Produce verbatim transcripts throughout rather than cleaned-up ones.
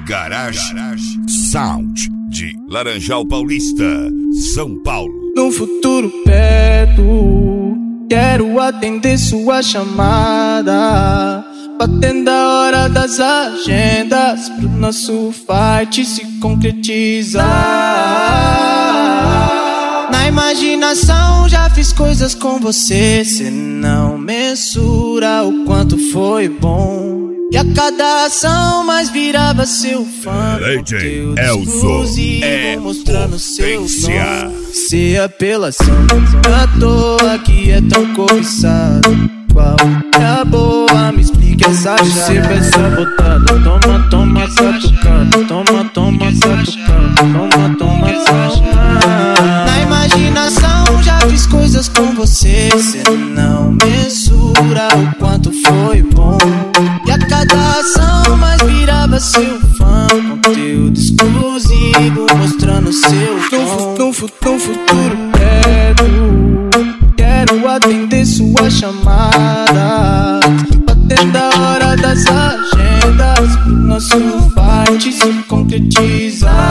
Garage Sound de Laranjal Paulista, São Paulo. No futuro perto, quero atender sua chamada, batendo a hora das agendas pro nosso fight se concretizar. Na imaginação já fiz coisas com você, cê não mensura o quanto foi bom. E a cada ação mais virava seu fã, conteúdo exclusivo, é mostrando seu dom. Se apelação, à toa que é tão cobiçado. Qual é a boa? Me explica essa chave. Você vai sabotada, toma, toma, catucada. Toma, toma, catucada. Toma, toma, catucada. Na imaginação já fiz coisas com você, cê não mensura o quanto foi bom. E a cada ação mais virava seu fã, conteúdo exclusivo mostrando seu dom. No, no, no futuro perto, quero atender sua chamada, batendo a hora das agendas pro nosso fight se concretizar.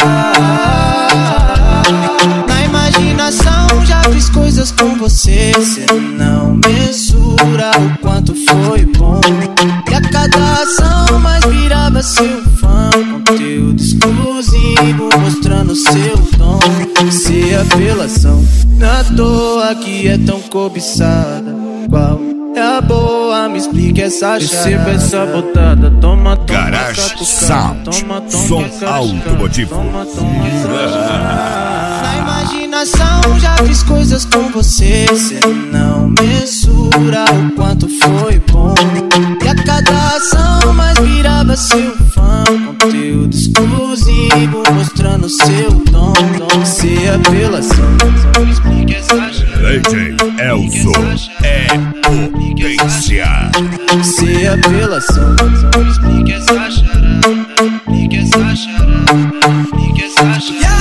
Na imaginação já fiz coisas com você, cê não mensura o quanto foi bom. E a cada ação mais virava seu fã, conteúdo exclusivo mostrando seu dom. Se apelação, na toa que é tão cobiçada. Qual é a boa? Me explique essa chave. Receba essa botada, toma, toma. Garage Sound, toma, toma, som automotivo. Toma, toma, na imaginação já fiz coisas com você, cê não mensura o quanto foi bom. E a cada ação mais virava seu fã, conteúdo exclusivo mostrando seu dom. Se apelação, me explique essa chave. D J Elzo é potência. Se apelação, me explique essa charada. Explique essa charada. Explique essa charada.